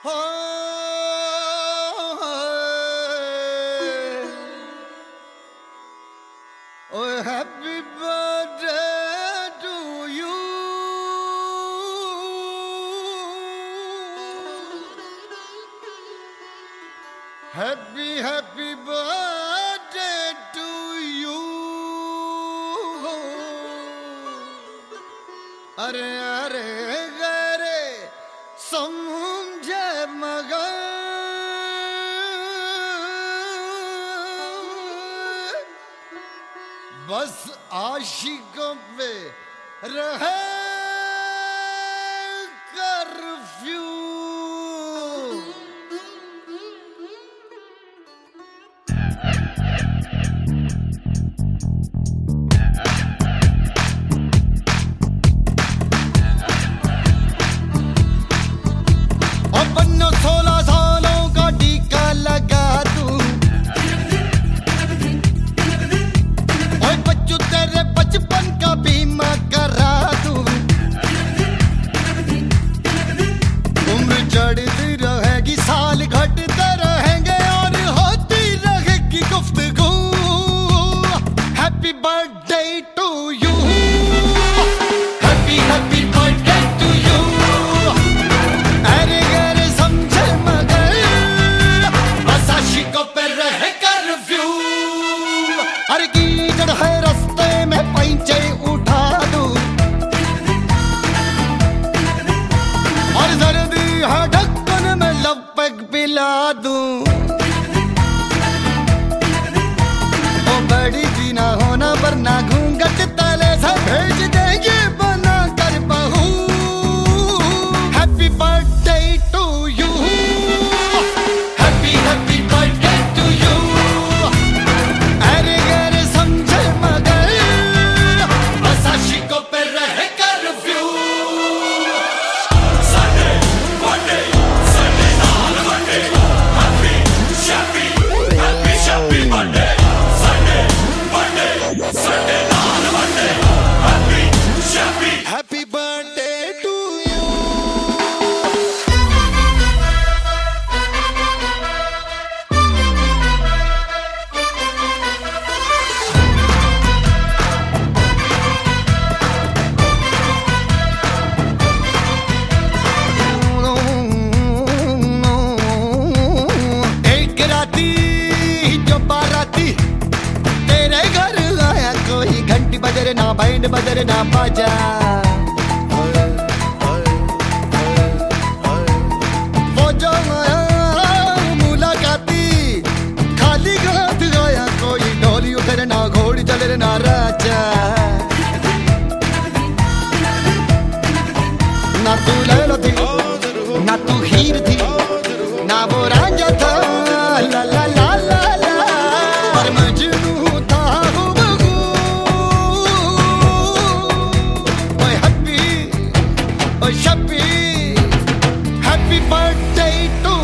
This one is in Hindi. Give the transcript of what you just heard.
Oh, happy birthday to you. Happy birthday to you. अरे अरे गरे समझे मगर बस आशिकों पे रहे कर्फ्यू। और बन्नो 16 सालों का टीका लगा दूं। ओए बच्चू तेरे बचपन का बीमा करा दूं। उम्र चढ़ती रहेगी, साल घटते रहेंगे और होती रहेगी गुफ्तगू। Happy birthday to you. Happy birthday to you. अरे गरे समझे मगर बस आशिकों पे रहे कर्फ्यू। अरे कीचड़ है रास्ते में पैंचे उठा दूं। और सर्दी है ढक्कन में लपक पिला दूं। ओ बड़ी भी ना होना वरना घूंघट तले से भेज देंगे बना कर बहू। Happy birthday to you. Happy birthday to you. अरे गरे समझे मगर बस आशिकों पे रहे curfew. Sunday, Monday, Sunday, not Monday. Happy, happy Monday. Sunday, Monday, Sunday, not Monday. Happy. Happy birthday to you. एक राती जो बाराती तेरे घर आया, कोई घंटी बजरे ना बैंड बजरे ना बाजा। वो जो आया मुलाकाती खाली हाथ आया, कोई ढोली उधर ना घोड़ी चले ना राजा। ना तू लैला थी ना तू हीर थी ना वो रांझा था, ला ला ला ला ला, पर मजनू था हुबहू। ओए हैप्पी ओए शप्पी, हैप्पी बर्थडे टू